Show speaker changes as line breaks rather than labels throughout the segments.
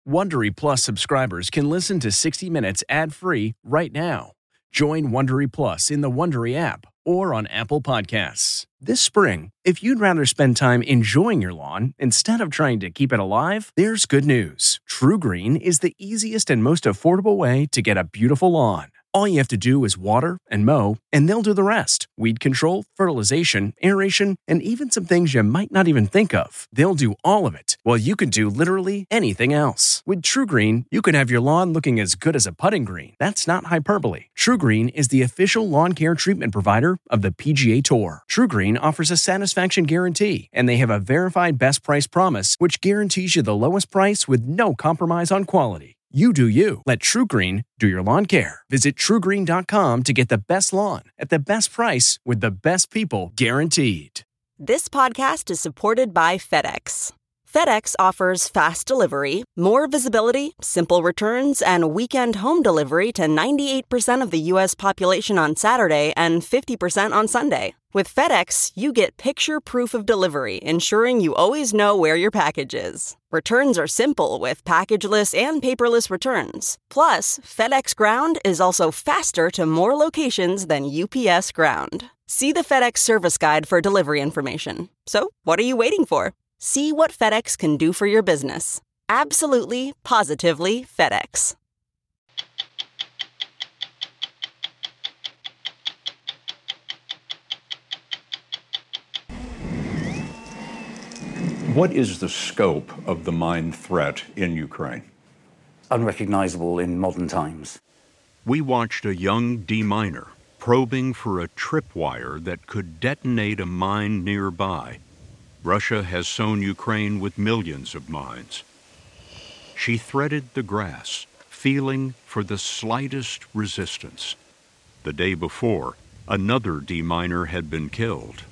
Wondery Plus subscribers can listen to 60 Minutes ad-free right now. Join Wondery Plus in the Wondery app or on Apple Podcasts. This spring, if you'd rather spend time enjoying your lawn instead of trying to keep it alive, there's good news. TruGreen is the easiest and most affordable way to get a beautiful lawn. All you have to do is water and mow, and they'll do the rest. Weed control, fertilization, aeration, and even some things you might not even think of. They'll do all of it, while you can do literally anything else. With TruGreen, you can have your lawn looking as good as a putting green. That's not hyperbole. TruGreen is the official lawn care treatment provider of the PGA Tour. TruGreen offers a satisfaction guarantee, and they have a verified best price promise, which guarantees you the lowest price with no compromise on quality. You do you. Let TruGreen do your lawn care. Visit TruGreen.com to get the best lawn at the best price with the best people guaranteed.
This podcast is supported by FedEx. FedEx offers fast delivery, more visibility, simple returns, and weekend home delivery to 98% of the U.S. population on Saturday and 50% on Sunday. With FedEx, you get picture proof of delivery, ensuring you always know where your package is. Returns are simple with packageless and paperless returns. Plus, FedEx Ground is also faster to more locations than UPS Ground. See the FedEx service guide for delivery information. So, what are you waiting for? See what FedEx can do for your business. Absolutely, positively FedEx.
What is the scope of the mine threat in Ukraine?
Unrecognizable in modern times.
We watched a young deminer probing for a tripwire that could detonate a mine nearby. Russia has sown Ukraine with millions of mines. She threaded the grass, feeling for the slightest resistance. The day before, another deminer had been killed.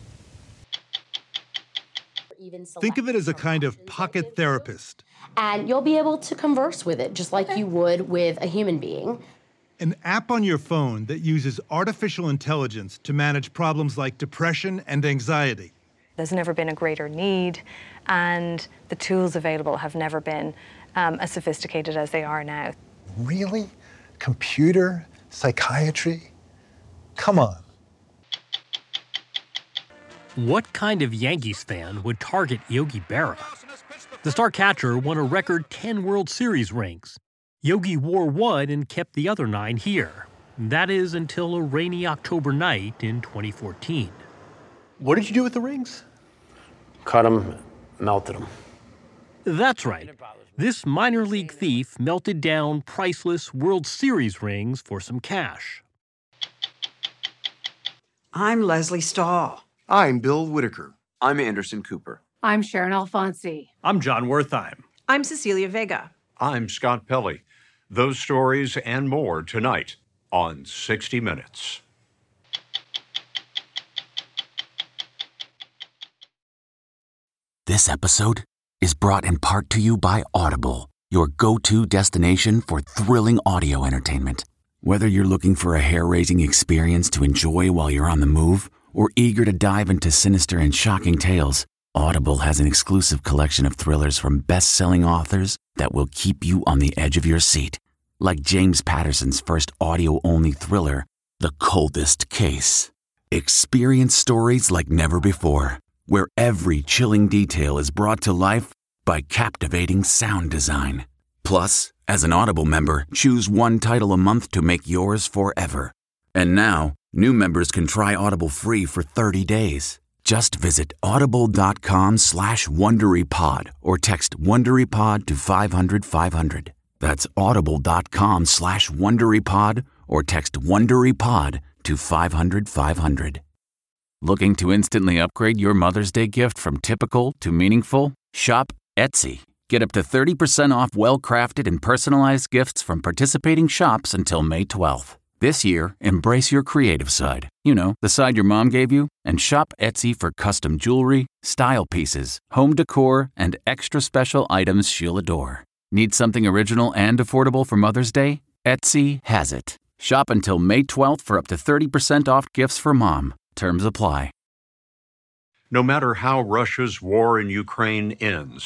Think of it as a kind of pocket therapist.
And you'll be able to converse with it just like you would with a human being.
An app on your phone that uses artificial intelligence to manage problems like depression and anxiety.
There's never been a greater need, and the tools available have never been as sophisticated as they are now.
Really? Computer? Psychiatry? Come on.
What kind of Yankees fan would target Yogi Berra? The star catcher won a record 10 World Series rings. Yogi wore one and kept the other 9 here. That is until a rainy October night in 2014.
What did you do with the rings?
Cut them, melted them.
That's right. This minor league thief melted down priceless World Series rings for some cash.
I'm Leslie Stahl.
I'm Bill Whitaker. I'm Anderson Cooper.
I'm Sharon Alfonsi.
I'm John Wertheim.
I'm Cecilia Vega.
I'm Scott Pelley. Those stories and more tonight on 60 Minutes.
This episode is brought in part to you by Audible, your go-to destination for thrilling audio entertainment. Whether you're looking for a hair-raising experience to enjoy while you're on the move, or eager to dive into sinister and shocking tales, Audible has an exclusive collection of thrillers from best-selling authors that will keep you on the edge of your seat. Like James Patterson's first audio-only thriller, The Coldest Case. Experience stories like never before, where every chilling detail is brought to life by captivating sound design. Plus, as an Audible member, choose one title a month to make yours forever. And now, new members can try Audible free for 30 days. Just visit audible.com/WonderyPod or text WonderyPod to 500-500. That's audible.com/WonderyPod or text WonderyPod to 500-500. Looking to instantly upgrade your Mother's Day gift from typical to meaningful? Shop Etsy. Get up to 30% off well-crafted and personalized gifts from participating shops until May 12th. This year, embrace your creative side. You know, the side your mom gave you. And shop Etsy for custom jewelry, style pieces, home decor, and extra special items she'll adore. Need something original and affordable for Mother's Day? Etsy has it. Shop until May 12th for up to 30% off gifts for mom. Terms apply.
No matter how Russia's war in Ukraine ends,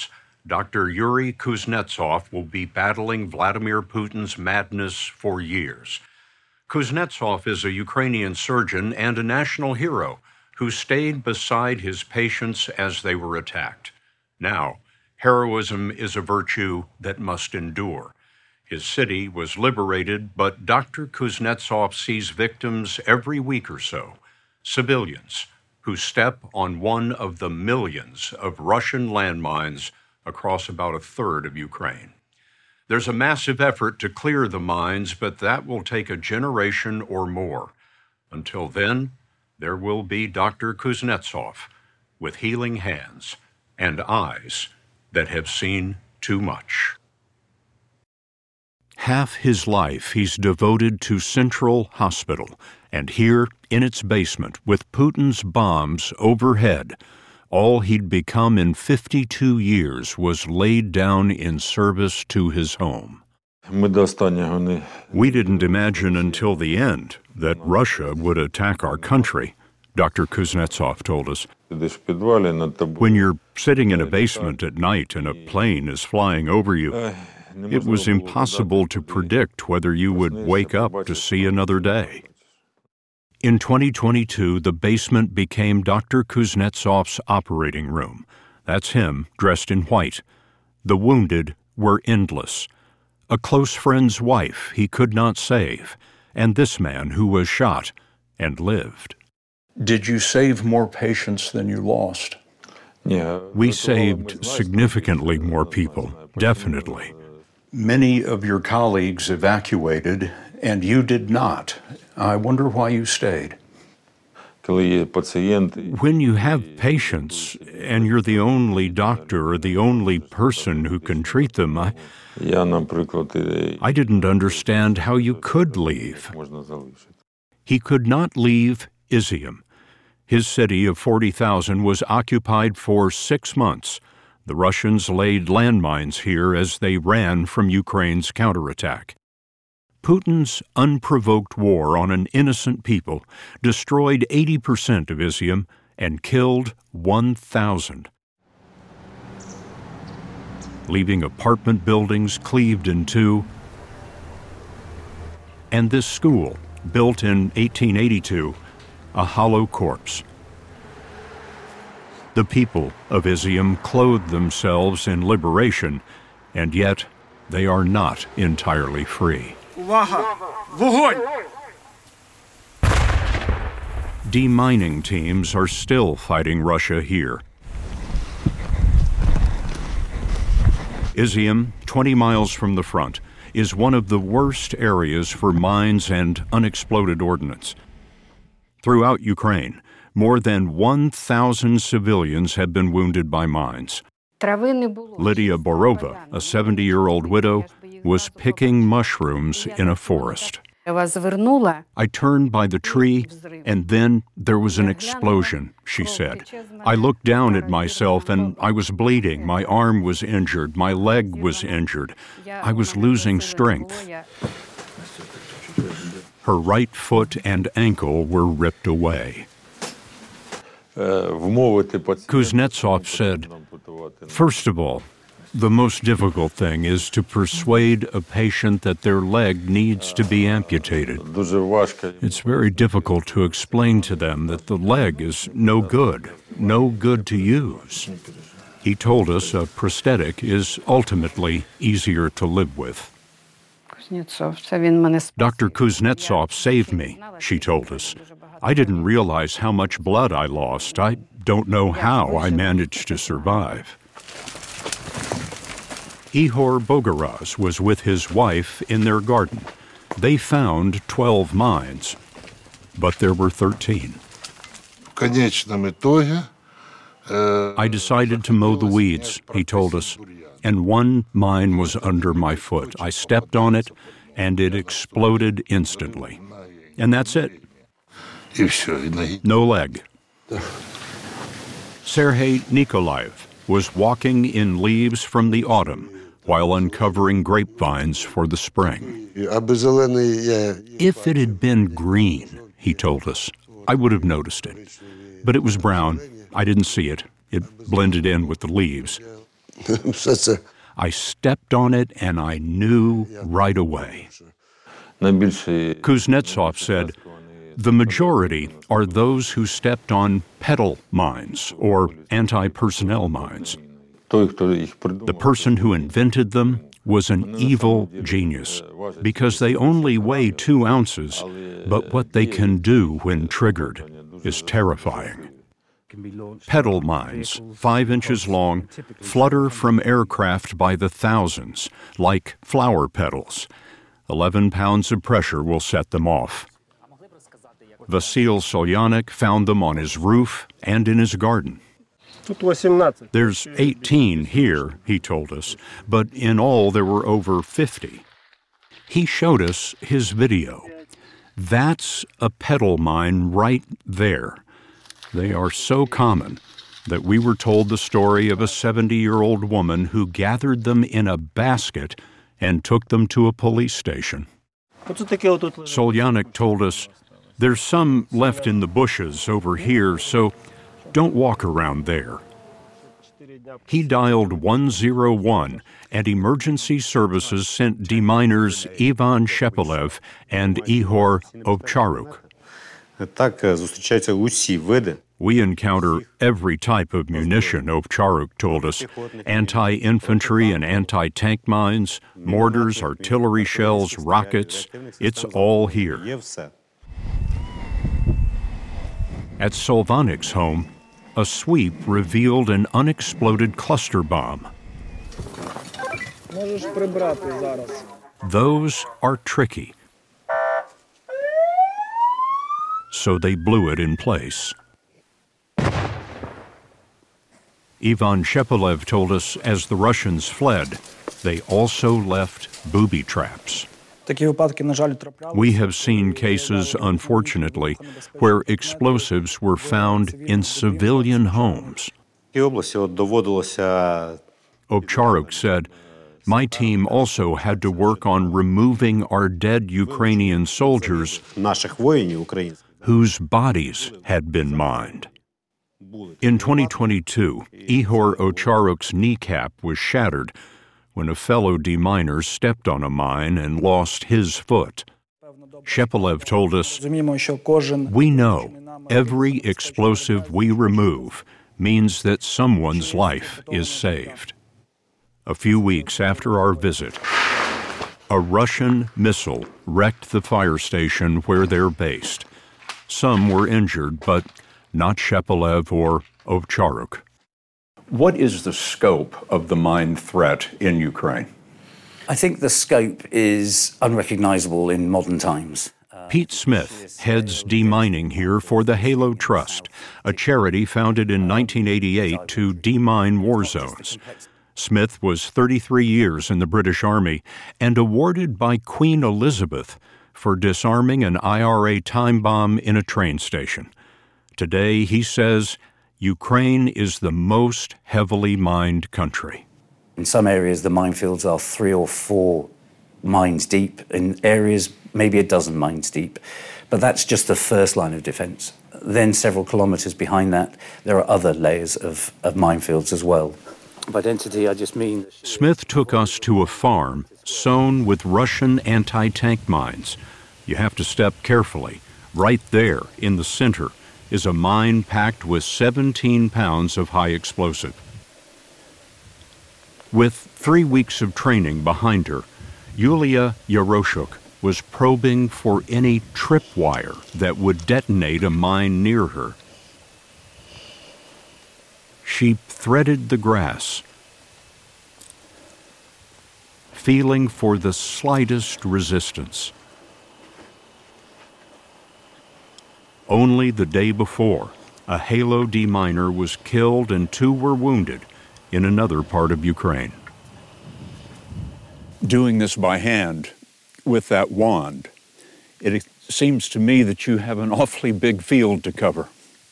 Dr. Yuri Kuznetsov will be battling Vladimir Putin's madness for years. Kuznetsov is a Ukrainian surgeon and a national hero who stayed beside his patients as they were attacked. Now, heroism is a virtue that must endure. His city was liberated, but Dr. Kuznetsov sees victims every week or so, civilians who step on one of the millions of Russian landmines across about a third of Ukraine. There's a massive effort to clear the mines, but that will take a generation or more. Until then, there will be Dr. Kuznetsov with healing hands and eyes that have seen too much. Half his life he's devoted to Central Hospital, and here in its basement, with Putin's bombs overhead, all he'd become in 52 years was laid down in service to his home. We didn't imagine until the end that Russia would attack our country, Dr. Kuznetsov told us. When you're sitting in a basement at night and a plane is flying over you, it was impossible to predict whether you would wake up to see another day. In 2022, the basement became Dr. Kuznetsov's operating room. That's him, dressed in white. The wounded were endless. A close friend's wife he could not save, and this man who was shot and lived. Did you save more patients than you lost? We saved significantly more people, definitely. Many of your colleagues evacuated, and you did not. I wonder why you stayed. When you have patients, and you're the only doctor or the only person who can treat them, I didn't understand how you could leave. He could not leave Izium. His city of 40,000 was occupied for 6 months. The Russians laid landmines here as they ran from Ukraine's counterattack. Putin's unprovoked war on an innocent people destroyed 80% of Izium and killed 1,000, leaving apartment buildings cleaved in two, and this school, built in 1882, a hollow corpse. The people of Izium clothe themselves in liberation, and yet they are not entirely free. Demining teams are still fighting Russia here. Izium, 20 miles from the front, is one of the worst areas for mines and unexploded ordnance. Throughout Ukraine, more than 1,000 civilians have been wounded by mines. Lydia Borova, a 70-year-old widow, was picking mushrooms in a forest. I turned by the tree, and then there was an explosion, she said. I looked down at myself, and I was bleeding. My arm was injured. My leg was injured. I was losing strength. Her right foot and ankle were ripped away. Kuznetsov said, "First of all, the most difficult thing is to persuade a patient that their leg needs to be amputated. It's very difficult to explain to them that the leg is no good to use." He told us a prosthetic is ultimately easier to live with. Dr. Kuznetsov saved me, she told us. I didn't realize how much blood I lost. I don't know how I managed to survive. Ihor Bogoraz was with his wife in their garden. They found 12 mines, but there were 13. I decided to mow the weeds, he told us, and one mine was under my foot. I stepped on it, and it exploded instantly. And that's it. No leg. Sergei Nikolaev was walking in leaves from the autumn while uncovering grapevines for the spring. If it had been green, he told us, I would have noticed it. But it was brown. I didn't see it. It blended in with the leaves. I stepped on it and I knew right away. Kuznetsov said, the majority are those who stepped on pedal mines or anti-personnel mines. The person who invented them was an evil genius because they only weigh 2 ounces, but what they can do when triggered is terrifying. Pedal mines, 5 inches long, flutter from aircraft by the thousands, like flower petals. 11 pounds of pressure will set them off. Vasil Solyanik found them on his roof and in his garden. There's 18 here, he told us, but in all there were over 50. He showed us his video. That's a pedal mine right there. They are so common that we were told the story of a 70-year-old woman who gathered them in a basket and took them to a police station. Solyanik told us, there's some left in the bushes over here, so don't walk around there. He dialed 101, and emergency services sent deminers Ivan Shepelev and Ihor Ovcharuk. We encounter every type of munition, Ovcharuk told us, anti-infantry and anti-tank mines, mortars, artillery shells, rockets. It's all here. At Solvanik's home, a sweep revealed an unexploded cluster bomb. Those are tricky. So they blew it in place. Ivan Shepelev told us as the Russians fled, they also left booby traps. We have seen cases, unfortunately, where explosives were found in civilian homes. Ovcharuk said, my team also had to work on removing our dead Ukrainian soldiers whose bodies had been mined. In 2022, Ihor Ovcharuk's kneecap was shattered when a fellow deminer stepped on a mine and lost his foot. Shepelev told us, we know every explosive we remove means that someone's life is saved. A few weeks after our visit, a Russian missile wrecked the fire station where they're based. Some were injured, but not Shepelev or Ovcharuk.
What is the scope of the mine threat in Ukraine?
I think the scope is unrecognizable in modern times.
Pete Smith heads demining here for the Halo Trust, a charity founded in 1988 to demine war zones. Smith was 33 years in the British Army and awarded by Queen Elizabeth for disarming an IRA time bomb in a train station. Today, he says, Ukraine is the most heavily mined country.
In some areas, the minefields are 3 or 4 mines deep. In areas, maybe a dozen mines deep. But that's just the first line of defense. Then several kilometers behind that, there are other layers of minefields as well. By density, I just mean...
Smith took us to a farm sown with Russian anti-tank mines. You have to step carefully. Right there, in the center, is a mine packed with 17 pounds of high explosive. With 3 weeks of training behind her, Yulia Yaroshuk was probing for any tripwire that would detonate a mine near her. She threaded the grass, feeling for the slightest resistance. Only the day before, a Halo deminer was killed and 2 were wounded in another part of Ukraine.
Doing this by hand with that wand, it seems to me that you have an awfully big field to cover.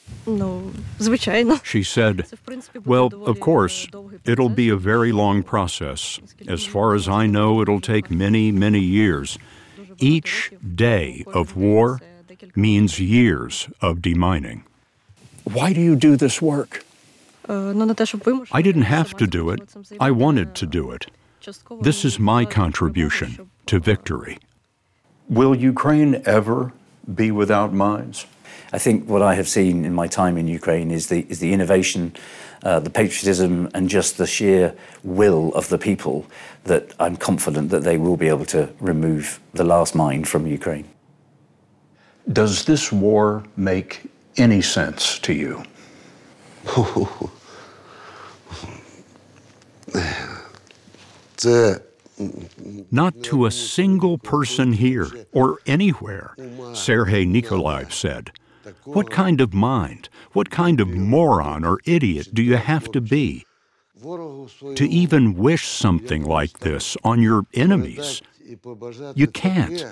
She said, well, of course, it'll be a very long process. As far as I know, it'll take many, many years. Each day of war means years of demining.
Why do you do this work?
I didn't have to do it. I wanted to do it. This is my contribution to victory.
Will Ukraine ever be without mines?
I think what I have seen in my time in Ukraine is the innovation, the patriotism, and just the sheer will of the people that I'm confident that they will be able to remove the last mine from Ukraine.
Does this war make any sense to you?
Not to a single person here or anywhere, Sergei Nikolaev said. What kind of mind, what kind of moron or idiot do you have to be to even wish something like this on your enemies? You can't.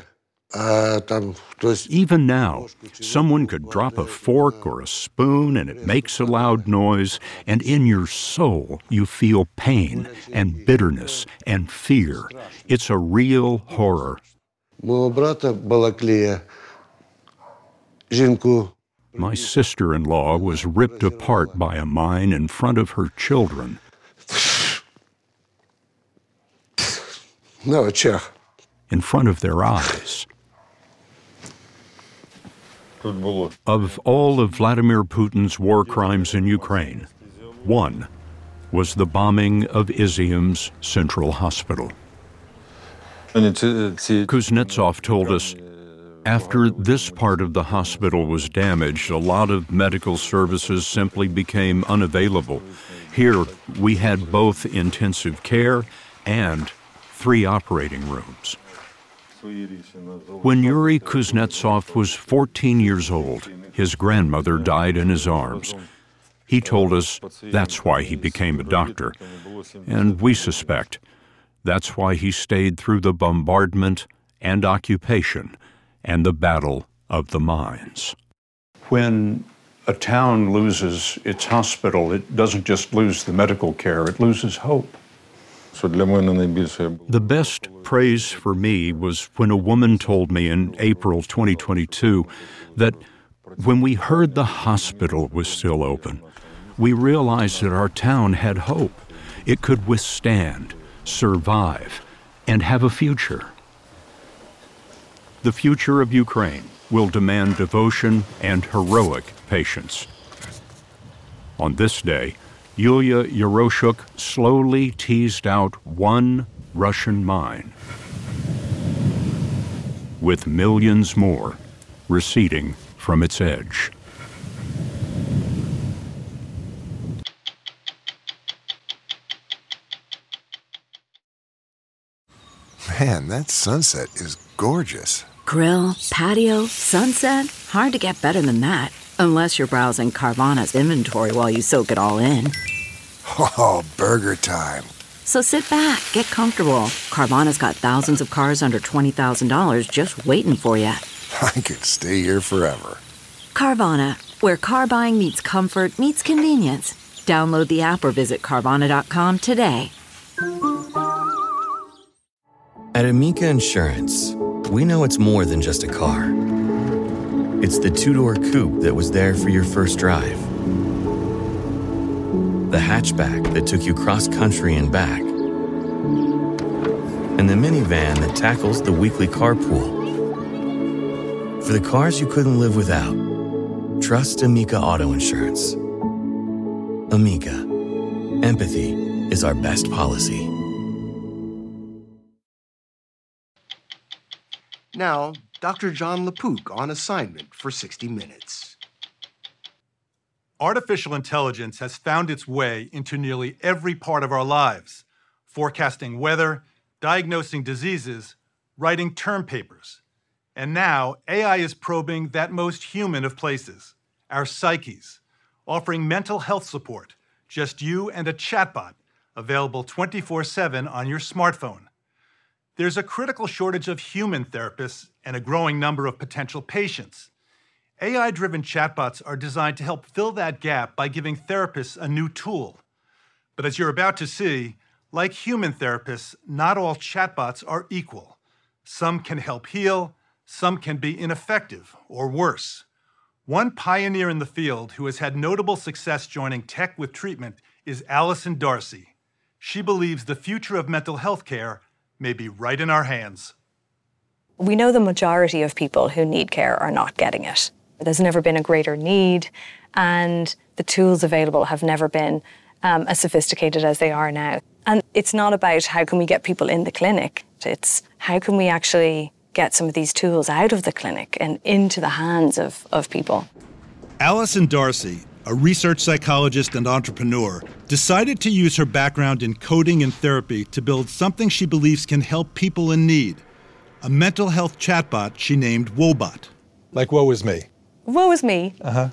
Even now, someone could drop a fork or a spoon and it makes a loud noise, and in your soul you feel pain and bitterness and fear. It's a real horror. My sister-in-law was ripped apart by a mine in front of her children. In front of their eyes. Of all of Vladimir Putin's war crimes in Ukraine, one was the bombing of Izium's Central Hospital. Kuznetsov told us, after this part of the hospital was damaged, a lot of medical services simply became unavailable. Here, we had both intensive care and 3 operating rooms. When Yuri Kuznetsov was 14 years old, his grandmother died in his arms. He told us that's why he became a doctor, and we suspect that's why he stayed through the bombardment and occupation and the battle of the mines.
When a town loses its hospital, it doesn't just lose the medical care, it loses hope.
The best praise for me was when a woman told me in April 2022 that when we heard the hospital was still open, we realized that our town had hope. It could withstand, survive, and have a future. The future of Ukraine will demand devotion and heroic patience. On this day, Yulia Yeroshuk slowly teased out one Russian mine, with millions more receding from its edge.
Man, that sunset is gorgeous.
Grill, patio, sunset. Hard to get better than that. Unless you're browsing Carvana's inventory while you soak it all in.
Oh, burger time.
So sit back, get comfortable. Carvana's got thousands of cars under $20,000 just waiting for you.
I could stay here forever.
Carvana, where car buying meets comfort meets convenience. Download the app or visit Carvana.com today.
At Amica Insurance, we know it's more than just a car. It's the 2-door coupe that was there for your first drive. The hatchback that took you cross-country and back. And the minivan that tackles the weekly carpool. For the cars you couldn't live without, trust Amica Auto Insurance. Amica. Empathy is our best policy.
Now, Dr. John LaPook on assignment for 60 Minutes.
Artificial intelligence has found its way into nearly every part of our lives, forecasting weather, diagnosing diseases, writing term papers. And now, AI is probing that most human of places, our psyches, offering mental health support, just you and a chatbot, available 24/7 on your smartphone. There's a critical shortage of human therapists and a growing number of potential patients. AI-driven chatbots are designed to help fill that gap by giving therapists a new tool. But as you're about to see, like human therapists, not all chatbots are equal. Some can help heal, some can be ineffective or worse. One pioneer in the field who has had notable success joining tech with treatment is Allison Darcy. She believes the future of mental health care may be right in our hands.
We know the majority of people who need care are not getting it. There's never been a greater need, and the tools available have never been as sophisticated as they are now. And it's not about how can we get people in the clinic. It's how can we actually get some of these tools out of the clinic and into the hands of people.
Allison Darcy, a research psychologist and entrepreneur, decided to use her background in coding and therapy to build something she believes can help people in need, a mental health chatbot she named Woebot.
Like Woe Is Me.
Woe Is Me.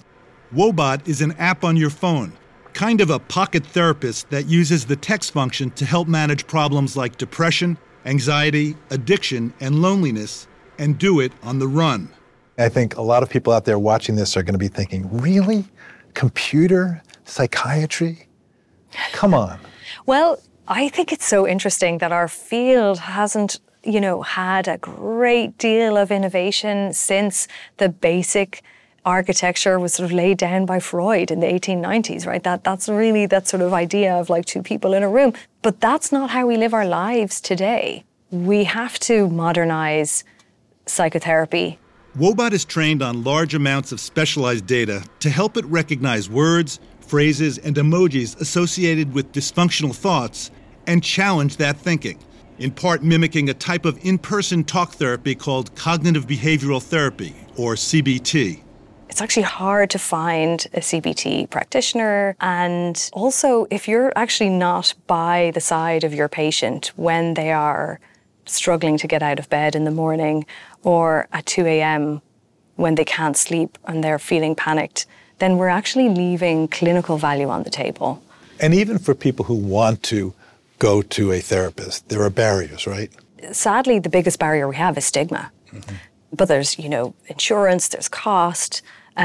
Woebot is an app on your phone, kind of a pocket therapist that uses the text function to help manage problems like depression, anxiety, addiction, and loneliness, and do it on the run.
I think a lot of people out there watching this are going to be thinking, really? Computer psychiatry? Come on.
Well, I think it's so interesting that our field hasn't, had a great deal of innovation since the basic architecture was sort of laid down by Freud in the 1890s, right? That's really that sort of idea of like two people in a room. But that's not how we live our lives today. We have to modernize psychotherapy.
Woebot is trained on large amounts of specialized data to help it recognize words, phrases, and emojis associated with dysfunctional thoughts and challenge that thinking, in part mimicking a type of in-person talk therapy called cognitive behavioral therapy, or CBT.
It's actually hard to find a CBT practitioner. And also, if you're actually not by the side of your patient when they are struggling to get out of bed in the morning or at 2 a.m. when they can't sleep and they're feeling panicked, then we're actually leaving clinical value on the table.
And even for people who want to go to a therapist, there are barriers, right?
Sadly, the biggest barrier we have is stigma. But there's, insurance, there's cost,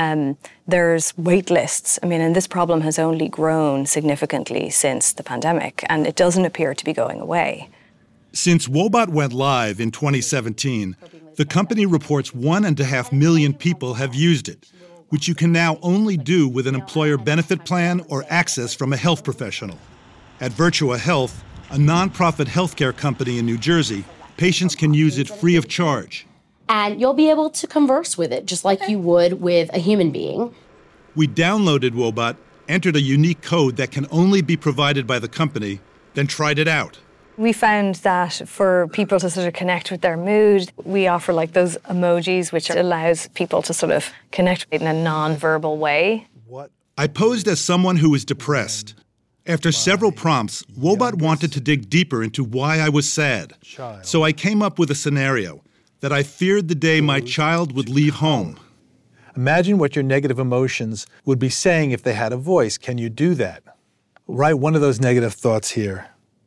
there's wait lists. And this problem has only grown significantly since the pandemic, and it doesn't appear to be going away.
Since Woebot went live in 2017, the company reports 1.5 million people have used it, which you can now only do with an employer benefit plan or access from a health professional. At Virtua Health, a nonprofit healthcare company in New Jersey, patients can use it free of charge.
And you'll be able to converse with it just like you would with a human being.
We downloaded Woebot, entered a unique code that can only be provided by the company, then tried it out.
We found that for people to sort of connect with their mood, we offer like those emojis, which allows people to sort of connect in a non-verbal way.
I posed as someone who was depressed. After several prompts, Woebot wanted to dig deeper into why I was sad. So I came up with a scenario that I feared the day my child would leave home.
Imagine what your negative emotions would be saying if they had a voice. Can you do that? Write one of those negative thoughts here.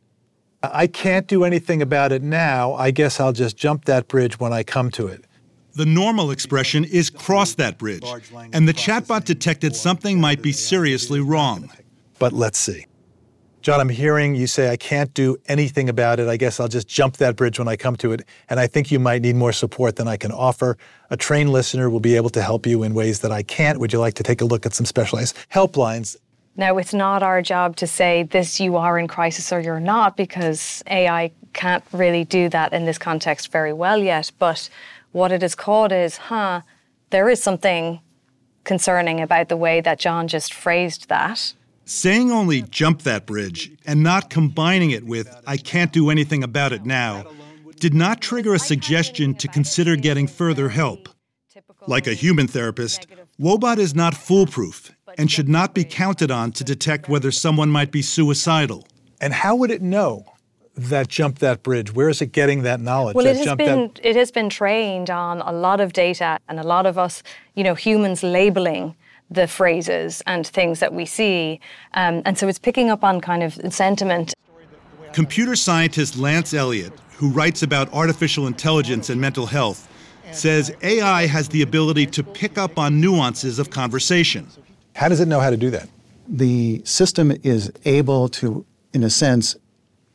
I can't do anything about it now. I guess I'll just jump that bridge when I come to it.
The normal expression is cross that bridge, and the chatbot detected something might be seriously wrong.
But let's see. John, I'm hearing you say I can't do anything about it. I guess I'll just jump that bridge when I come to it. And I think you might need more support than I can offer. A trained listener will be able to help you in ways that I can't. Would you like to take a look at some specialized helplines?
Now, it's not our job to say this, you are in crisis or you're not, because AI can't really do that in this context very well yet. But what it has caught is, there is something concerning about the way that John just phrased that.
Saying only jump that bridge and not combining it with I can't do anything about it now did not trigger a suggestion to consider getting further help. Like a human therapist, Woebot is not foolproof and should not be counted on to detect whether someone might be suicidal.
And how would it know that jump that bridge? Where is it getting that knowledge?
Well, it has been trained on a lot of data and a lot of us, humans labeling the phrases and things that we see. And so it's picking up on kind of sentiment.
Computer scientist Lance Elliott, who writes about artificial intelligence and mental health, says AI has the ability to pick up on nuances of conversation.
How does it know how to do that?
The system is able to, in a sense,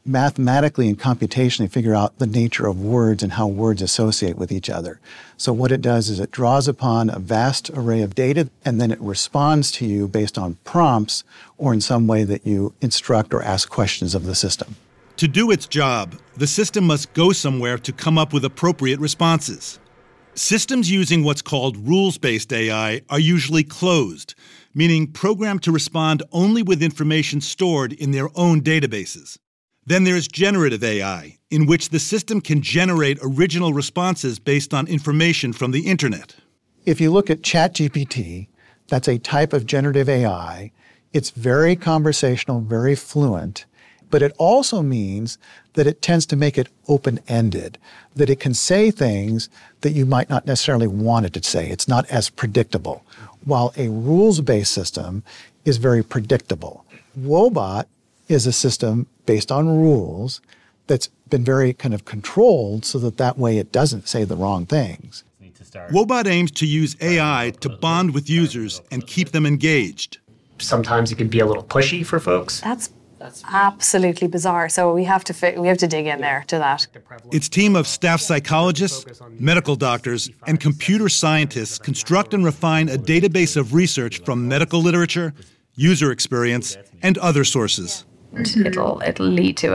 mathematically and computationally figure out the nature of words and how words associate with each other. So what it does is it draws upon a vast array of data, and then it responds to you based on prompts or in some way that you instruct or ask questions of the system.
To do its job, the system must go somewhere to come up with appropriate responses. Systems using what's called rules-based AI are usually closed, meaning programmed to respond only with information stored in their own databases. Then there's generative AI, in which the system can generate original responses based on information from the internet.
If you look at ChatGPT, that's a type of generative AI. It's very conversational, very fluent, but it also means that it tends to make it open-ended, that it can say things that you might not necessarily want it to say. It's not as predictable, while a rules-based system is very predictable. Woebot is a system based on rules that's been very kind of controlled so that way it doesn't say the wrong things.
Woebot aims to use AI to bond with users and keep them engaged.
Sometimes it can be a little pushy for folks.
That's absolutely bizarre. So we have to dig in there to that.
Its team of staff psychologists, medical doctors, and computer scientists construct and refine a database of research from medical literature, user experience, and other sources.
It'll lead to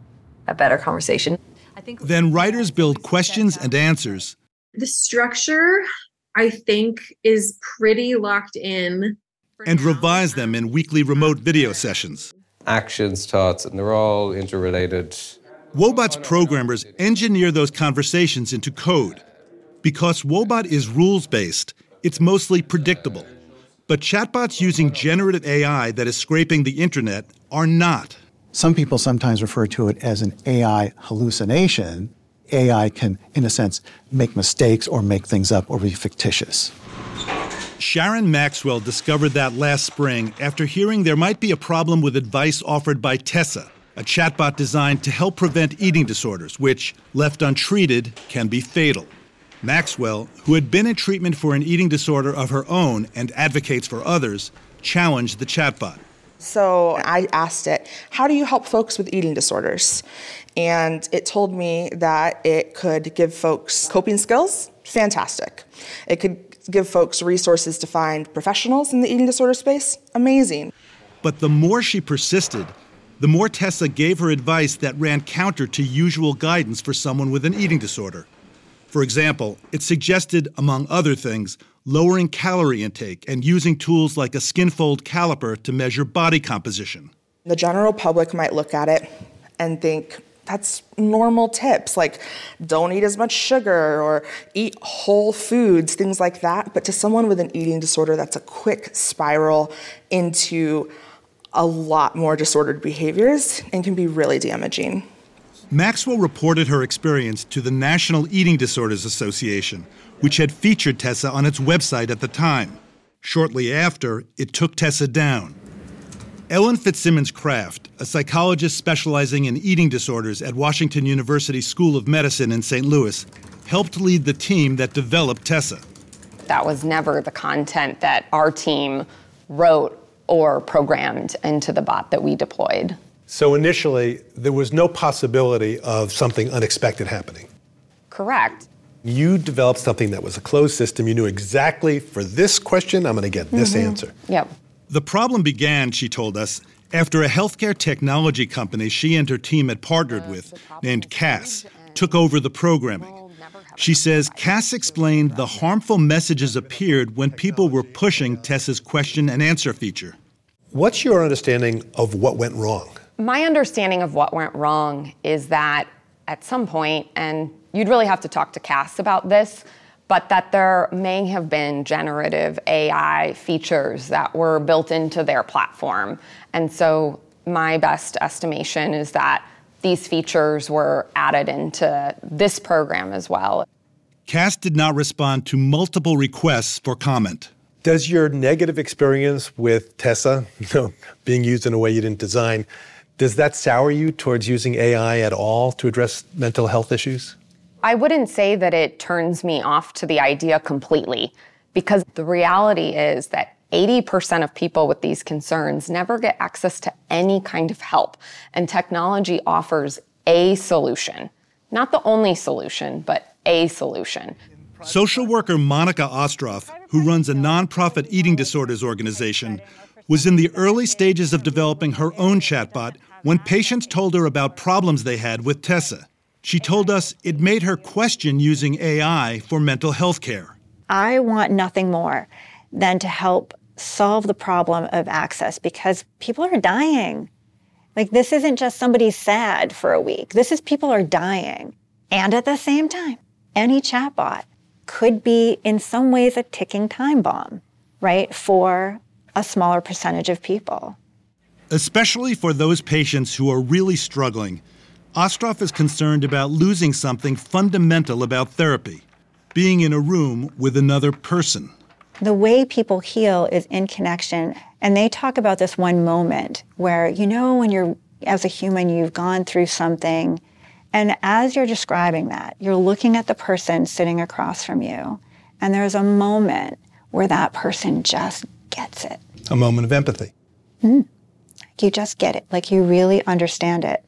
a better conversation.
Then writers build questions and answers.
The structure, I think, is pretty locked in.
And revise them in weekly remote video sessions.
Actions, thoughts, and they're all interrelated.
Woebot's programmers engineer those conversations into code. Because Woebot is rules-based, it's mostly predictable. But chatbots using generative AI that is scraping the internet are not.
Some people sometimes refer to it as an AI hallucination. AI can, in a sense, make mistakes or make things up or be fictitious.
Sharon Maxwell discovered that last spring after hearing there might be a problem with advice offered by Tessa, a chatbot designed to help prevent eating disorders, which, left untreated, can be fatal. Maxwell, who had been in treatment for an eating disorder of her own and advocates for others, challenged the chatbot.
So I asked it, how do you help folks with eating disorders? And it told me that it could give folks coping skills. Fantastic. It could give folks resources to find professionals in the eating disorder space. Amazing.
But the more she persisted, the more Tessa gave her advice that ran counter to usual guidance for someone with an eating disorder. For example, it suggested, among other things, lowering calorie intake and using tools like a skinfold caliper to measure body composition.
The general public might look at it and think, that's normal tips, like don't eat as much sugar or eat whole foods, things like that. But to someone with an eating disorder, that's a quick spiral into a lot more disordered behaviors and can be really damaging.
Maxwell reported her experience to the National Eating Disorders Association, which had featured Tessa on its website at the time. Shortly after, it took Tessa down. Ellen Fitzsimmons-Kraft, a psychologist specializing in eating disorders at Washington University School of Medicine in St. Louis, helped lead the team that developed Tessa.
That was never the content that our team wrote or programmed into the bot that we deployed.
So initially, there was no possibility of something unexpected happening.
Correct.
You developed something that was a closed system. You knew exactly, for this question, I'm going to get this answer.
Yep.
The problem began, she told us, after a healthcare technology company she and her team had partnered with, named Cass, took over the programming. She says Cass explained the harmful messages appeared when people were pushing Tessa's question and answer feature.
What's your understanding of what went wrong?
My understanding of what went wrong is that at some point, and you'd really have to talk to Cass about this, but that there may have been generative AI features that were built into their platform. And so my best estimation is that these features were added into this program as well.
Cass did not respond to multiple requests for comment.
Does your negative experience with Tessa, being used in a way you didn't design, does that sour you towards using AI at all to address mental health issues?
I wouldn't say that it turns me off to the idea completely, because the reality is that 80% of people with these concerns never get access to any kind of help, and technology offers a solution. Not the only solution, but a solution.
Social worker Monica Ostroff, who runs a nonprofit eating disorders organization, was in the early stages of developing her own chatbot when patients told her about problems they had with Tessa. She told us it made her question using AI for mental health care.
I want nothing more than to help solve the problem of access, because people are dying. Like, this isn't just somebody sad for a week. This is people are dying. And at the same time, any chatbot could be in some ways a ticking time bomb, right, for a smaller percentage of people.
Especially for those patients who are really struggling, Ostroff is concerned about losing something fundamental about therapy, being in a room with another person.
The way people heal is in connection. And they talk about this one moment where, you know, when you're, as a human, you've gone through something, and as you're describing that, you're looking at the person sitting across from you, and there's a moment where that person just gets it.
A moment of empathy.
You just get it, like you really understand it.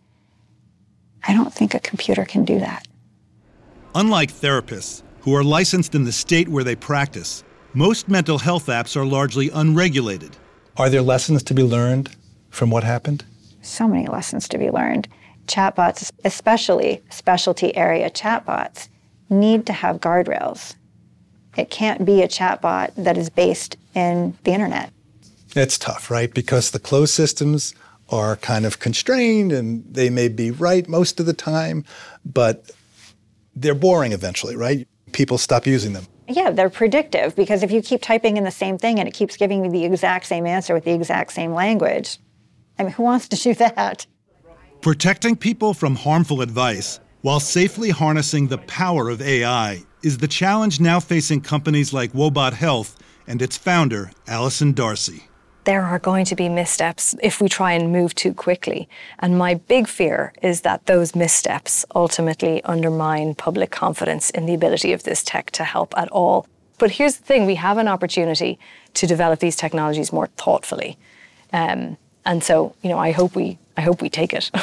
I don't think a computer can do that.
Unlike therapists, who are licensed in the state where they practice, most mental health apps are largely unregulated.
Are there lessons to be learned from what happened?
So many lessons to be learned. Chatbots, especially specialty area chatbots, need to have guardrails. It can't be a chatbot that is based in the internet.
It's tough, right? Because the closed systems are kind of constrained and they may be right most of the time, but they're boring eventually, right? People stop using them.
Yeah, they're predictive, because if you keep typing in the same thing and it keeps giving you the exact same answer with the exact same language, I mean, who wants to do that?
Protecting people from harmful advice while safely harnessing the power of AI is the challenge now facing companies like Wobot Health and its founder, Allison Darcy.
There are going to be missteps if we try and move too quickly. And my big fear is that those missteps ultimately undermine public confidence in the ability of this tech to help at all. But here's the thing, we have an opportunity to develop these technologies more thoughtfully. And so, you know, I hope we take it.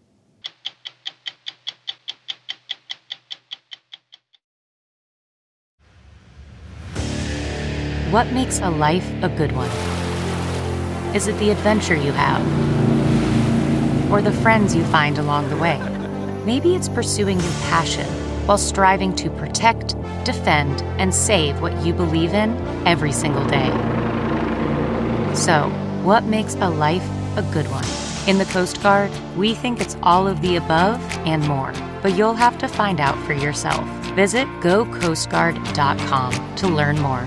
What makes a life a good one? Is it the adventure you have? Or the friends you find along the way? Maybe it's pursuing your passion while striving to protect, defend, and save what you believe in every single day. So, what makes a life a good one? In the Coast Guard, we think it's all of the above and more, but you'll have to find out for yourself. Visit gocoastguard.com to learn more.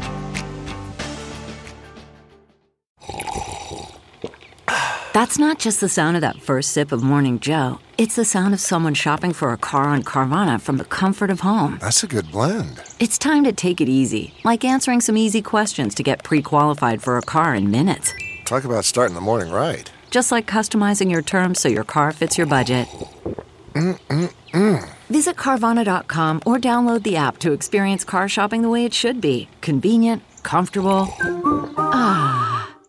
That's not just the sound of that first sip of Morning Joe. It's the sound of someone shopping for a car on Carvana from the comfort of home.
That's a good blend.
It's time to take it easy, like answering some easy questions to get pre-qualified for a car in minutes.
Talk about starting the morning right.
Just like customizing your terms so your car fits your budget. Visit Carvana.com or download the app to experience car shopping the way it should be. Convenient, comfortable. Ah.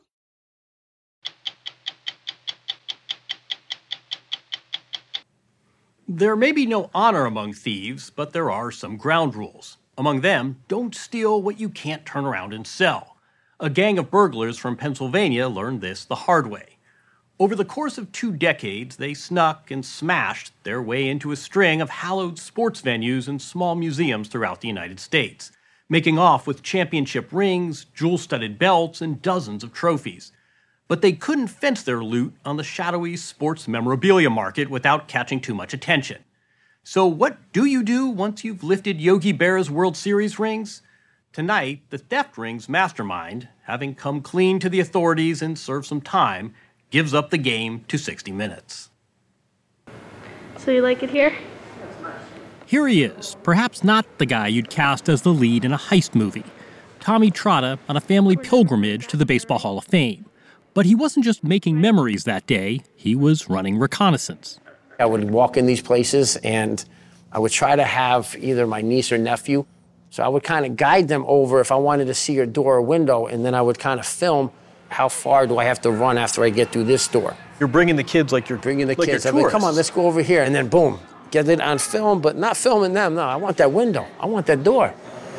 There may be no honor among thieves, but there are some ground rules. Among them, don't steal what you can't turn around and sell. A gang of burglars from Pennsylvania learned this the hard way. Over the course of 2 decades, they snuck and smashed their way into a string of hallowed sports venues and small museums throughout the United States, making off with championship rings, jewel-studded belts, and dozens of trophies. But they couldn't fence their loot on the shadowy sports memorabilia market without catching too much attention. So what do you do once you've lifted Yogi Berra's World Series rings? Tonight, the theft ring's mastermind, having come clean to the authorities and served some time, gives up the game to 60 Minutes.
So you like it here?
Here he is, perhaps not the guy you'd cast as the lead in a heist movie. Tommy Trotta on a family pilgrimage to the Baseball Hall of Fame. But he wasn't just making memories that day, he was running reconnaissance.
I would walk in these places and I would try to have either my niece or nephew
So I would kind of guide them over if I wanted to see a door or window, and then I would kind of film how far do I have to run after I get through this door.
You're bringing the kids like you're
bringing the
like
kids. I'm like, come on, let's go over here, and then boom, get it on film, but not filming them. No, I want that window. I want that door.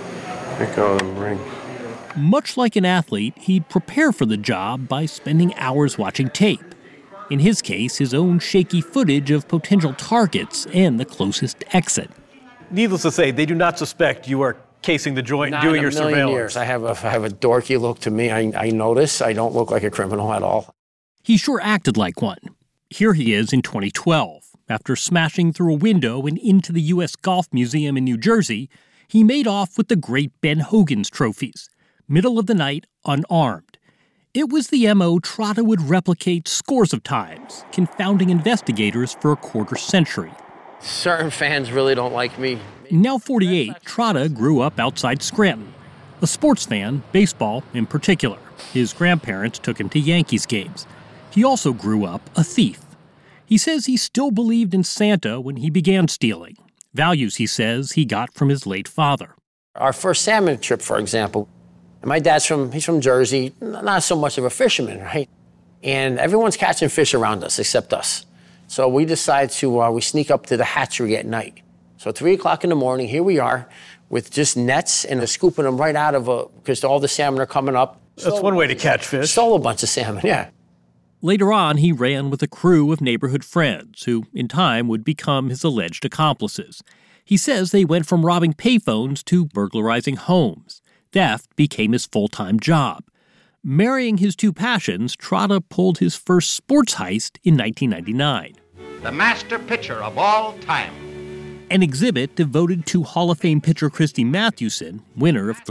Pick on them, ring.
Much like an athlete, he'd prepare for the job by spending hours watching tape. In his case, his own shaky footage of potential targets and the closest exit.
Needless to say, they do not suspect you are casing the joint, doing your surveillance.
Years. I have a dorky look to me. I notice I don't look like a criminal at all.
He sure acted like one. Here he is in 2012. After smashing through a window and into the U.S. Golf Museum in New Jersey, he made off with the great Ben Hogan's trophies. Middle of the night, unarmed. It was the M.O. Trotta would replicate scores of times, confounding investigators for a quarter century.
Certain fans really don't like me.
Now 48, Trotta grew up outside Scranton. A sports fan, baseball in particular. His grandparents took him to Yankees games. He also grew up a thief. He says he still believed in Santa when he began stealing. Values, he says, he got from his late father.
Our first salmon trip, for example, my dad's he's from Jersey, not so much of a fisherman, right? And everyone's catching fish around us except us. So we decide we sneak up to the hatchery at night. So 3 o'clock in the morning, here we are with just nets and scooping them right out of because all the salmon are coming up.
That's one way to catch fish.
Stole a bunch of salmon, yeah.
Later on, he ran with a crew of neighborhood friends who, in time, would become his alleged accomplices. He says they went from robbing payphones to burglarizing homes. Theft became his full-time job. Marrying his two passions, Trotta pulled his first sports heist in 1999.
The master pitcher of all time.
An exhibit devoted to Hall of Fame pitcher Christy Mathewson, winner of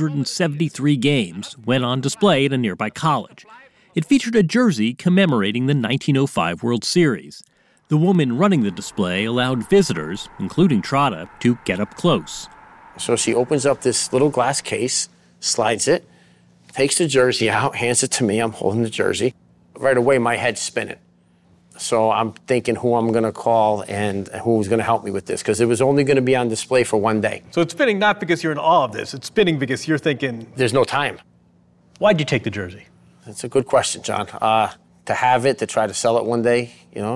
373 games, went on display at a nearby college. It featured a jersey commemorating the 1905 World Series. The woman running the display allowed visitors, including Trotta, to get up close.
So she opens up this little glass case, slides it, takes the jersey out, hands it to me. I'm holding the jersey. Right away, my head's spinning. So I'm thinking who I'm going to call and who's going to help me with this, because it was only going to be on display for one day.
So it's spinning not because you're in awe of this. It's spinning because you're thinking...
There's no time.
Why'd you take the jersey?
That's a good question, John. To have it, to try to sell it one day,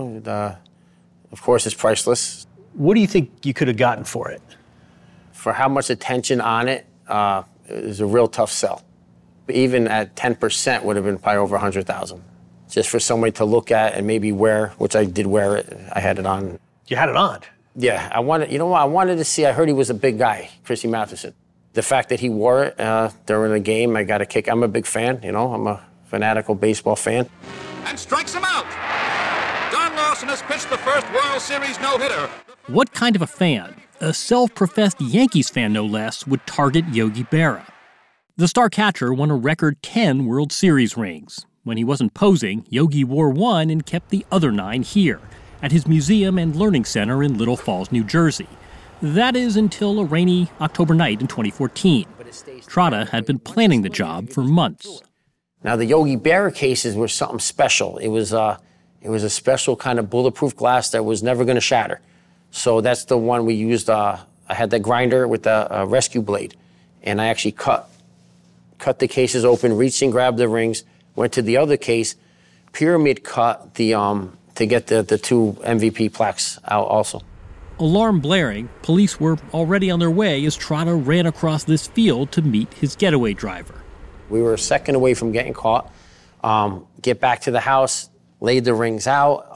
of course, it's priceless.
What do you think you could have gotten for it?
For how much attention on it, it was a real tough sell. But even at 10% would have been probably over $100,000. Just for somebody to look at and maybe wear, which I did wear it. I had it on.
You had it on?
Yeah, I wanted to see, I heard he was a big guy, Christy Mathewson. The fact that he wore it during the game, I got a kick. I'm a big fan, I'm a fanatical baseball fan.
And strikes him out. Don Lawson has pitched the first World Series no-hitter.
What kind of a fan, a self-professed Yankees fan no less, would target Yogi Berra? The star catcher won a record 10 World Series rings. When he wasn't posing, Yogi wore one and kept the other 9 here, at his museum and learning center in Little Falls, New Jersey. That is until a rainy October night in 2014. Trotta had been planning the job for months.
Now, the Yogi Berra cases were something special. It was a special kind of bulletproof glass that was never going to shatter. So that's the one we used. I had the grinder with a rescue blade, and I actually cut the cases open, reached and grabbed the rings, went to the other case, pyramid cut to get the 2 MVP plaques out also.
Alarm blaring, police were already on their way as Trotta ran across this field to meet his getaway driver.
We were a second away from getting caught. Get back to the house, laid the rings out.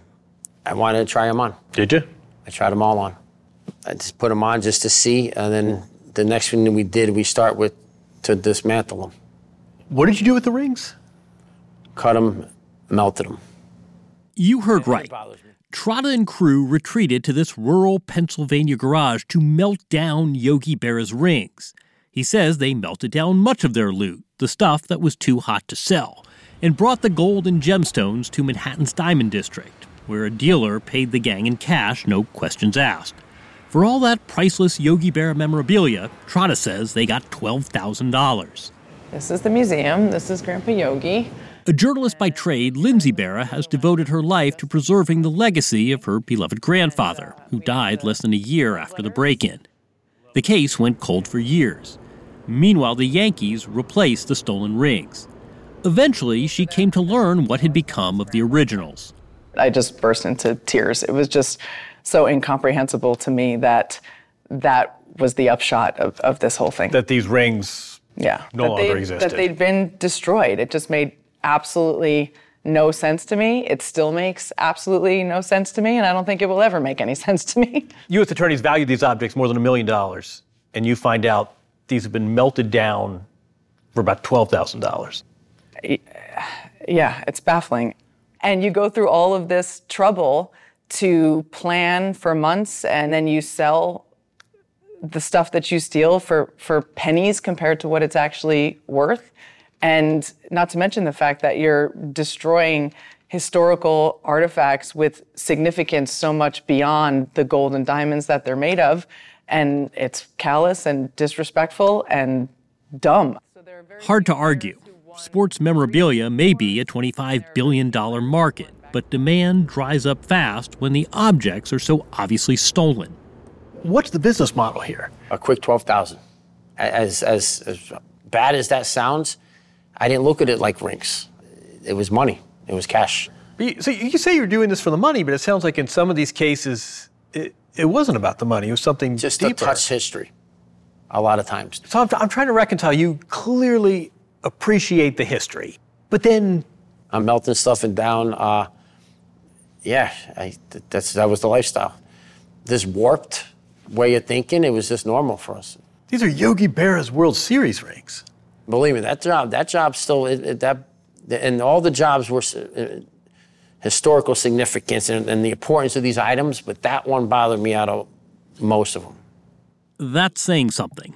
I wanted to try them on.
Did you?
I tried them all on. I just put them on just to see, and then the next thing we did, we start with to dismantle them.
What did you do with the rings?
Cut them, melted them.
You heard right. Trotta and crew retreated to this rural Pennsylvania garage to melt down Yogi Berra's rings. He says they melted down much of their loot, the stuff that was too hot to sell, and brought the gold and gemstones to Manhattan's Diamond District, where a dealer paid the gang in cash, no questions asked. For all that priceless Yogi Berra memorabilia, Trotta says they got $12,000.
This is the museum. This is Grandpa Yogi.
A journalist by trade, Lindsay Berra has devoted her life to preserving the legacy of her beloved grandfather, who died less than a year after the break-in. The case went cold for years. Meanwhile, the Yankees replaced the stolen rings. Eventually, she came to learn what had become of the originals.
I just burst into tears. It was just so incomprehensible to me that that was the upshot of this whole thing.
That these rings no longer existed.
That they'd been destroyed. It just made absolutely no sense to me. It still makes absolutely no sense to me, and I don't think it will ever make any sense to me.
U.S. attorneys value these objects more than $1 million, and you find out these have been melted down for about $12,000.
Yeah, it's baffling. And you go through all of this trouble to plan for months, and then you sell the stuff that you steal for pennies compared to what it's actually worth. And not to mention the fact that you're destroying historical artifacts with significance so much beyond the gold and diamonds that they're made of. And it's callous and disrespectful and dumb.
Hard to argue. Sports memorabilia may be a $25 billion market, but demand dries up fast when the objects are so obviously stolen.
What's the business model here?
A quick $12,000. As bad as that sounds, I didn't look at it like rings. It was money. It was cash.
So you say you're doing this for the money, but it sounds like in some of these cases, it wasn't about the money. It was something
just
deeper.
To touch history, a lot of times.
So I'm trying to reconcile. You clearly appreciate the history, but then
I'm melting stuff down. That was the lifestyle. This warped way of thinking, it was just normal for us.
These are Yogi Berra's World Series rings.
Believe me, that job still, and all the jobs were historical significance and the importance of these items, but that one bothered me out of most of them.
That's saying something.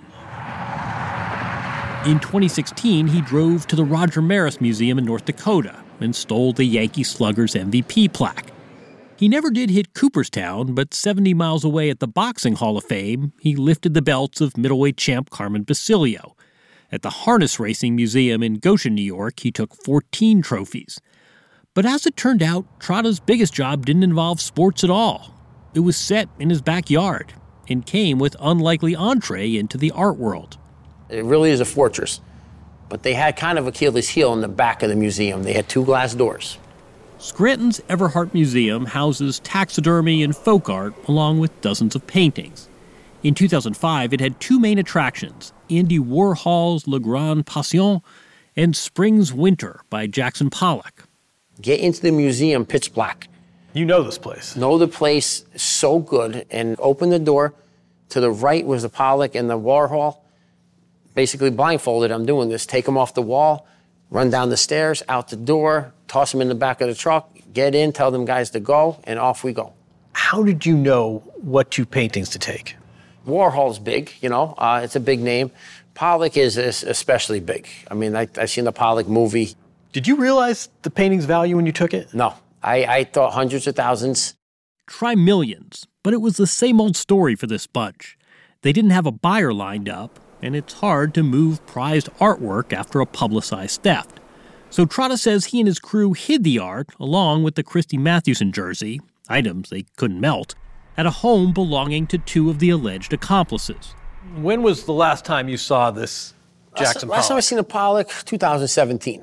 In 2016, he drove to the Roger Maris Museum in North Dakota and stole the Yankee Slugger's MVP plaque. He never did hit Cooperstown, but 70 miles away at the Boxing Hall of Fame, he lifted the belts of middleweight champ Carmen Basilio. At the Harness Racing Museum in Goshen, New York, he took 14 trophies. But as it turned out, Trotta's biggest job didn't involve sports at all. It was set in his backyard and came with unlikely entree into the art world.
It really is a fortress. But they had kind of Achilles' heel in the back of the museum. They had 2 glass doors.
Scranton's Everhart Museum houses taxidermy and folk art along with dozens of paintings. In 2005, it had 2 main attractions, Andy Warhol's Le Grand Passion and Spring's Winter by Jackson Pollock.
Get into the museum pitch black.
You know this place.
Know the place so good, and open the door. To the right was the Pollock and the Warhol. Basically blindfolded, I'm doing this. Take them off the wall, run down the stairs, out the door, toss them in the back of the truck, get in, tell them guys to go, and off we go.
How did you know what 2 paintings to take?
Warhol's big, it's a big name. Pollock is especially big. I mean, I've seen the Pollock movie.
Did you realize the painting's value when you took it?
No, I thought hundreds of thousands.
Try millions, but it was the same old story for this bunch. They didn't have a buyer lined up, and it's hard to move prized artwork after a publicized theft. So Trotta says he and his crew hid the art, along with the Christy Mathewson jersey, items they couldn't melt, at a home belonging to 2 of the alleged accomplices.
When was the last time you saw this Jackson Pollock?
Last time I seen the Pollock, 2017.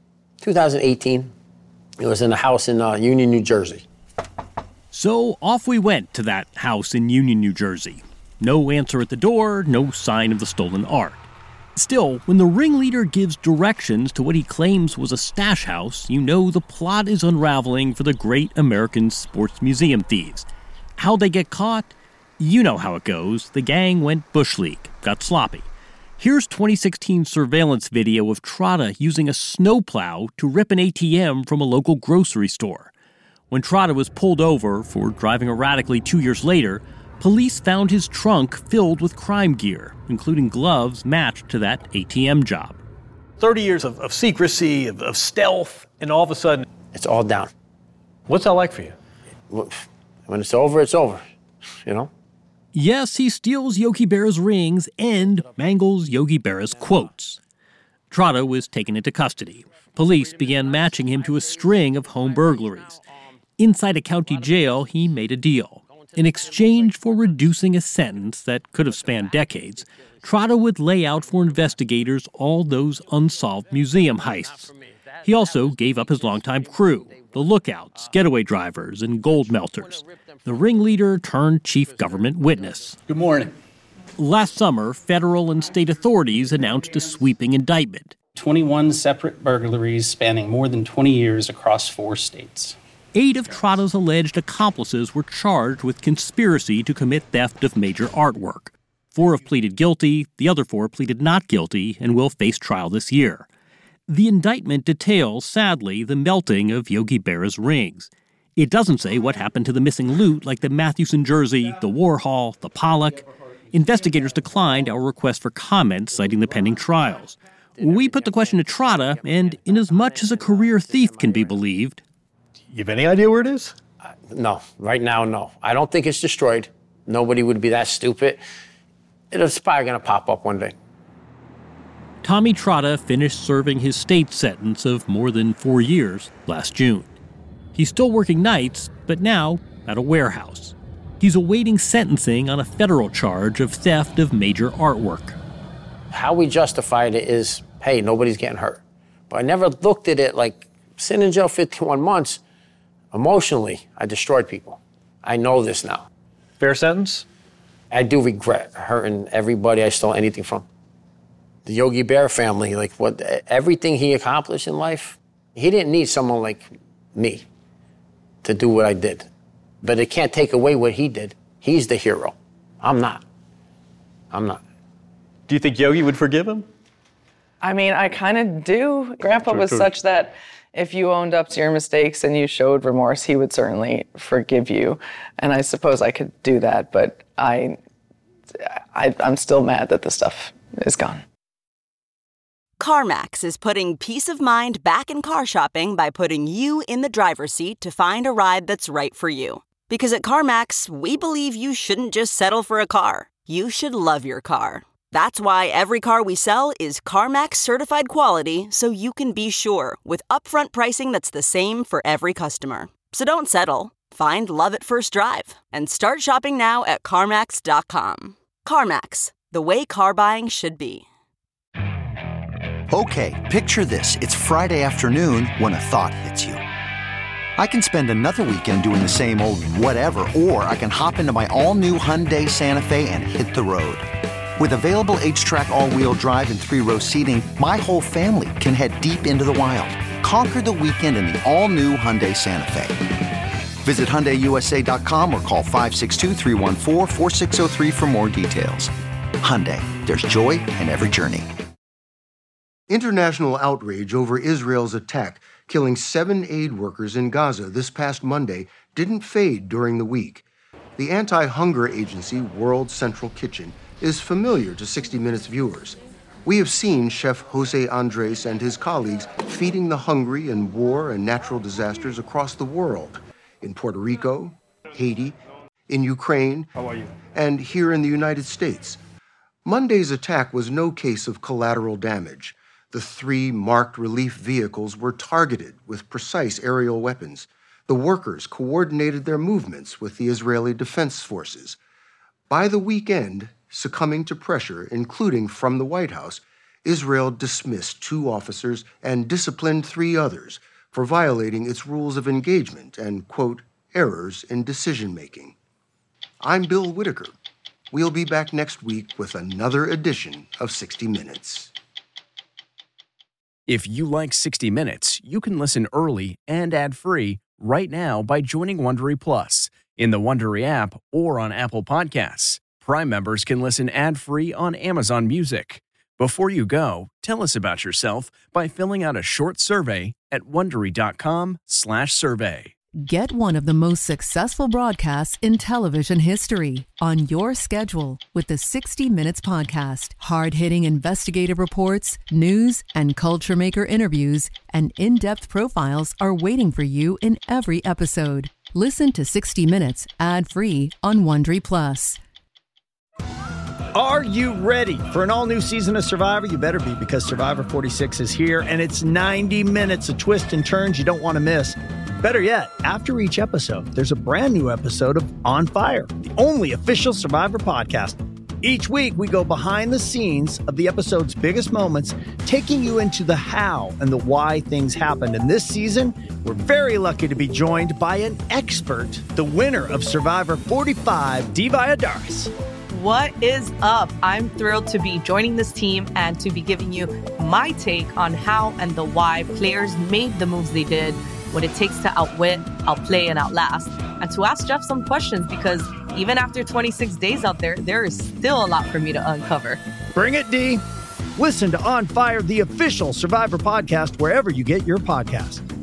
2018. It was in a house in Union, New Jersey.
So off we went to that house in Union, New Jersey. No answer at the door, no sign of the stolen art. Still, when the ringleader gives directions to what he claims was a stash house, you know the plot is unraveling for the great American sports museum thieves. How'd they get caught? You know how it goes. The gang went bush league, got sloppy. Here's 2016 surveillance video of Trotta using a snowplow to rip an ATM from a local grocery store. When Trotta was pulled over for driving erratically 2 years later, police found his trunk filled with crime gear, including gloves matched to that ATM job.
30 years of secrecy, of stealth, and all of a sudden...
It's all down.
What's that like for you?
When it's over,
Yes, he steals Yogi Berra's rings and mangles Yogi Berra's quotes. Trotta was taken into custody. Police began matching him to a string of home burglaries. Inside a county jail, he made a deal. In exchange for reducing a sentence that could have spanned decades, Trotta would lay out for investigators all those unsolved museum heists. He also gave up his longtime crew, the lookouts, getaway drivers, and gold melters. The ringleader turned chief government witness.
Good morning.
Last summer, federal and state authorities announced a sweeping indictment.
21 separate burglaries spanning more than 20 years across 4 states.
8 of Trotta's alleged accomplices were charged with conspiracy to commit theft of major artwork. 4 have pleaded guilty, the other 4 pleaded not guilty, and will face trial this year. The indictment details, sadly, the melting of Yogi Berra's rings. It doesn't say what happened to the missing loot like the Mathewson jersey, the Warhol, the Pollock. Investigators declined our request for comment, citing the pending trials. We put the question to Trotta, and inasmuch as a career thief can be believed...
You have any idea where it is?
No. Right now, no. I don't think it's destroyed. Nobody would be that stupid. It's probably going to pop up one day.
Tommy Trotta finished serving his state sentence of more than 4 years last June. He's still working nights, but now at a warehouse. He's awaiting sentencing on a federal charge of theft of major artwork.
How we justified it is, hey, nobody's getting hurt. But I never looked at it like sitting in jail 51 months. Emotionally, I destroyed people. I know this now.
Fair sentence?
I do regret hurting everybody I stole anything from. The Yogi Berra family, everything he accomplished in life, he didn't need someone like me to do what I did. But it can't take away what he did. He's the hero. I'm not.
Do you think Yogi would forgive him?
I mean, I kind of do. Grandpa was such that if you owned up to your mistakes and you showed remorse, he would certainly forgive you. And I suppose I could do that, but I'm still mad that the stuff is gone.
CarMax is putting peace of mind back in car shopping by putting you in the driver's seat to find a ride that's right for you. Because at CarMax, we believe you shouldn't just settle for a car. You should love your car. That's why every car we sell is CarMax certified quality, so you can be sure with upfront pricing that's the same for every customer. So don't settle. Find love at first drive and start shopping now at CarMax.com. CarMax, the way car buying should be.
Okay, picture this. It's Friday afternoon when a thought hits you. I can spend another weekend doing the same old whatever, or I can hop into my all-new Hyundai Santa Fe and hit the road. With available H-Track all-wheel drive and 3-row seating, my whole family can head deep into the wild. Conquer the weekend in the all-new Hyundai Santa Fe. Visit HyundaiUSA.com or call 562-314-4603 for more details. Hyundai, there's joy in every journey.
International outrage over Israel's attack, killing 7 aid workers in Gaza this past Monday, didn't fade during the week. The anti-hunger agency World Central Kitchen is familiar to 60 Minutes viewers. We have seen Chef Jose Andres and his colleagues feeding the hungry in war and natural disasters across the world, in Puerto Rico, Haiti, in Ukraine, and here in the United States. Monday's attack was no case of collateral damage. The 3 marked relief vehicles were targeted with precise aerial weapons. The workers coordinated their movements with the Israeli Defense Forces. By the weekend, succumbing to pressure, including from the White House, Israel dismissed 2 officers and disciplined 3 others for violating its rules of engagement and, quote, errors in decision-making. I'm Bill Whitaker. We'll be back next week with another edition of 60 Minutes.
If you like 60 Minutes, you can listen early and ad-free right now by joining Wondery Plus in the Wondery app or on Apple Podcasts. Prime members can listen ad-free on Amazon Music. Before you go, tell us about yourself by filling out a short survey at Wondery.com/survey.
Get one of the most successful broadcasts in television history on your schedule with the 60 Minutes podcast. Hard-hitting investigative reports, news, and culture maker interviews, and in-depth profiles are waiting for you in every episode. Listen to 60 Minutes ad-free on Wondery Plus.
Are you ready for an all-new season of Survivor? You better be, because Survivor 46 is here, and it's 90 minutes of twists and turns you don't want to miss. Better yet, after each episode, there's a brand new episode of On Fire, the only official Survivor podcast. Each week, we go behind the scenes of the episode's biggest moments, taking you into the how and the why things happened. And this season, we're very lucky to be joined by an expert, the winner of Survivor 45, Dee Valladares.
What is up? I'm thrilled to be joining this team and to be giving you my take on how and the why players made the moves they did, what it takes to outwit, outplay, and outlast, and to ask Jeff some questions because even after 26 days out there is still a lot for me to uncover.
Bring it, Dee. Listen to On Fire, the official Survivor podcast, wherever you get your podcasts.